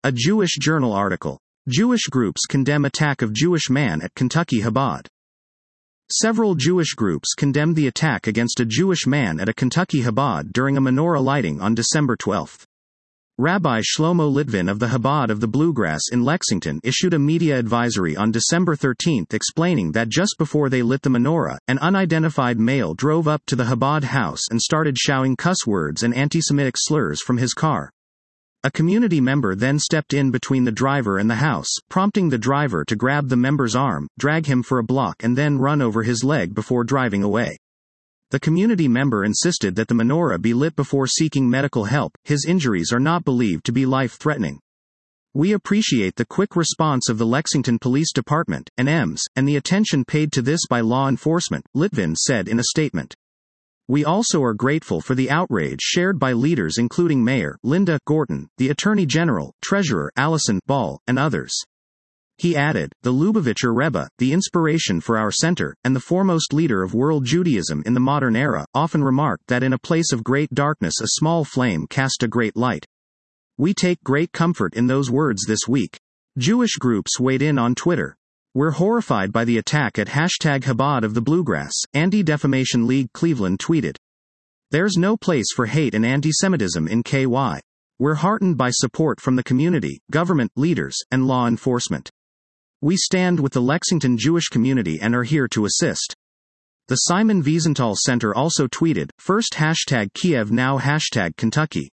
A Jewish Journal article. Jewish groups condemn attack of Jewish man at Kentucky Chabad. Several Jewish groups condemned the attack against a Jewish man at a Kentucky Chabad during a menorah lighting on December 12. Rabbi Shlomo Litvin of the Chabad of the Bluegrass in Lexington issued a media advisory on December 13 explaining that just before they lit the menorah, an unidentified male drove up to the Chabad house and started shouting cuss words and anti-Semitic slurs from his car. A community member then stepped in between the driver and the house, prompting the driver to grab the member's arm, drag him for a block and then run over his leg before driving away. The community member insisted that the menorah be lit before seeking medical help. His injuries are not believed to be life-threatening. We appreciate the quick response of the Lexington Police Department, and EMS, and the attention paid to this by law enforcement, Litvin said in a statement. We also are grateful for the outrage shared by leaders including Mayor Linda Gorton, the Attorney General, Treasurer Allison Ball, and others. He added, the Lubavitcher Rebbe, the inspiration for our center, and the foremost leader of world Judaism in the modern era, often remarked that in a place of great darkness a small flame cast a great light. We take great comfort in those words this week. Jewish groups weighed in on Twitter. We're horrified by the attack at #Chabad of the Bluegrass, Anti-Defamation League Cleveland tweeted. There's no place for hate and anti-Semitism in KY. We're heartened by support from the community, government, leaders, and law enforcement. We stand with the Lexington Jewish community and are here to assist. The Simon Wiesenthal Center also tweeted, first #Kiev now #Kentucky.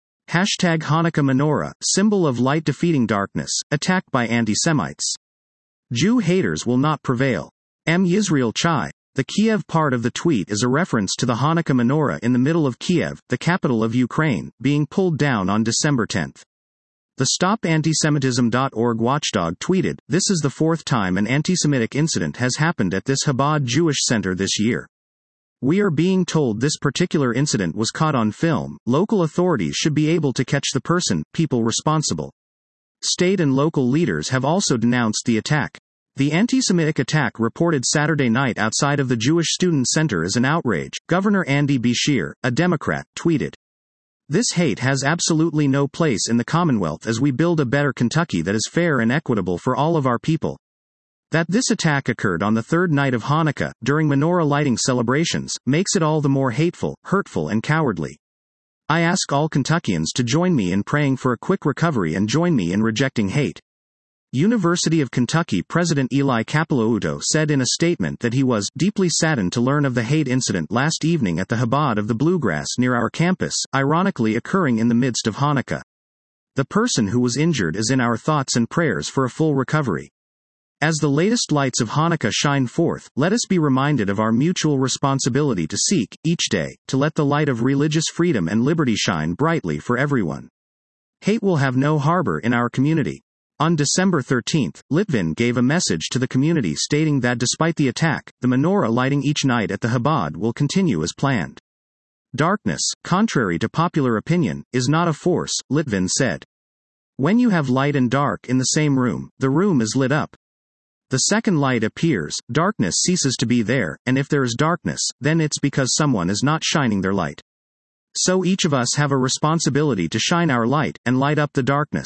#Hanukkah menorah, symbol of light defeating darkness, attacked by anti-Semites. Jew haters will not prevail. M. Yisrael Chai. The Kiev part of the tweet is a reference to the Hanukkah menorah in the middle of Kiev, the capital of Ukraine, being pulled down on December 10. The StopAntisemitism.org watchdog tweeted, this is the fourth time an anti-Semitic incident has happened at this Chabad Jewish center this year. We are being told this particular incident was caught on film. Local authorities should be able to catch the people responsible. State and local leaders have also denounced the attack. The anti-Semitic attack reported Saturday night outside of the Jewish Student Center is an outrage, Governor Andy Beshear, a Democrat, tweeted. This hate has absolutely no place in the Commonwealth as we build a better Kentucky that is fair and equitable for all of our people. That this attack occurred on the third night of Hanukkah, during menorah lighting celebrations, makes it all the more hateful, hurtful and cowardly. I ask all Kentuckians to join me in praying for a quick recovery and join me in rejecting hate. University of Kentucky President Eli Capelouto said in a statement that he was deeply saddened to learn of the hate incident last evening at the Chabad of the Bluegrass near our campus, ironically occurring in the midst of Hanukkah. The person who was injured is in our thoughts and prayers for a full recovery. As the latest lights of Hanukkah shine forth, let us be reminded of our mutual responsibility to seek, each day, to let the light of religious freedom and liberty shine brightly for everyone. Hate will have no harbor in our community. On December 13, Litvin gave a message to the community stating that despite the attack, the menorah lighting each night at the Chabad will continue as planned. Darkness, contrary to popular opinion, is not a force, Litvin said. When you have light and dark in the same room, the room is lit up. The second light appears, darkness ceases to be there, and if there is darkness, then it's because someone is not shining their light. So each of us have a responsibility to shine our light, and light up the darkness.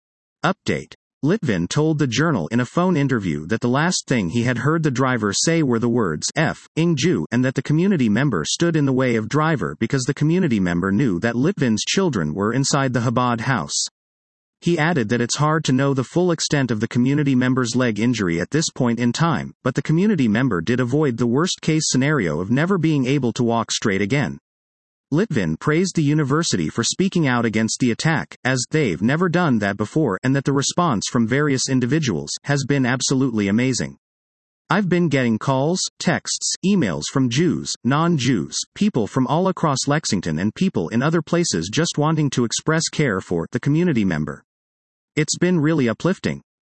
Update. Litvin told the Journal in a phone interview that the last thing he had heard the driver say were the words, F***ing Jew, and that the community member stood in the way of driver because the community member knew that Litvin's children were inside the Chabad house. He added that it's hard to know the full extent of the community member's leg injury at this point in time, but the community member did avoid the worst-case scenario of never being able to walk straight again. Litvin praised the university for speaking out against the attack, as they've never done that before, and that the response from various individuals has been absolutely amazing. I've been getting calls, texts, emails from Jews, non-Jews, people from all across Lexington and people in other places just wanting to express care for the community member. It's been really uplifting.